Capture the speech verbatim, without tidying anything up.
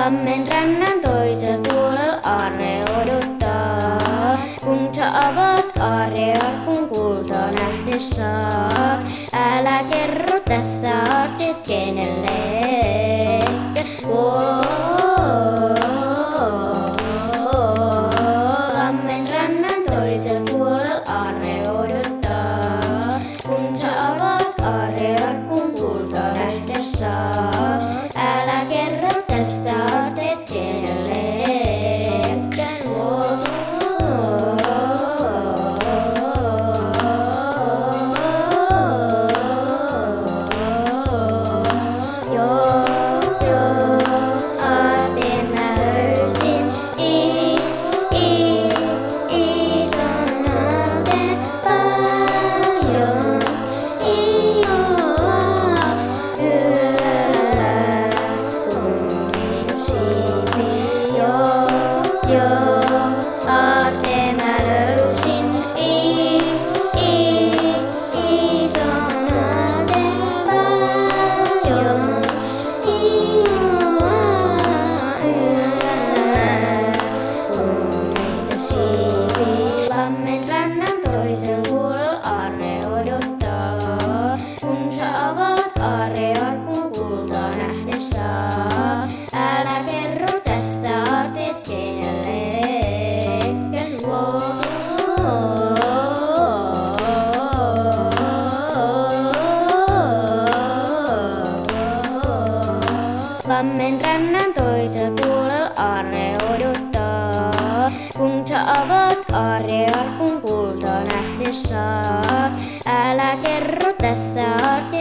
Lammen rannan toisella puolella aarre odottaa. Kun sä avaat aarrearkun kultaa nähdessä saat. Älä kerro tästä aarteesta kenellekään. Lammen rannan toisella puolella aarre odottaa. Kun sä avaat aarrearkun kultaa nähdessä saat. Älä kerro tästä aarteesta kenellekään. Joo, joo, aarteen mä löysin. I, i, ison aarteen paljon. Iloa yöllä kummitushiipi. Joo, joo, aarteen mä löysin. I, i, ison aarteen paljon. Iloa yöllä kummitushiipi. Lammen rannan toisella puolella aarre odottaa. Kun sä avaat aarrearkun kultaa nähdessä saat. Älä kerro tästä aarteesta kenellekään. Lammen rannan toisella puolella aarre odottaa. Kun sä avaat aarrearkun kultaa nähdessä saat. Älä kerro tästä aarteesta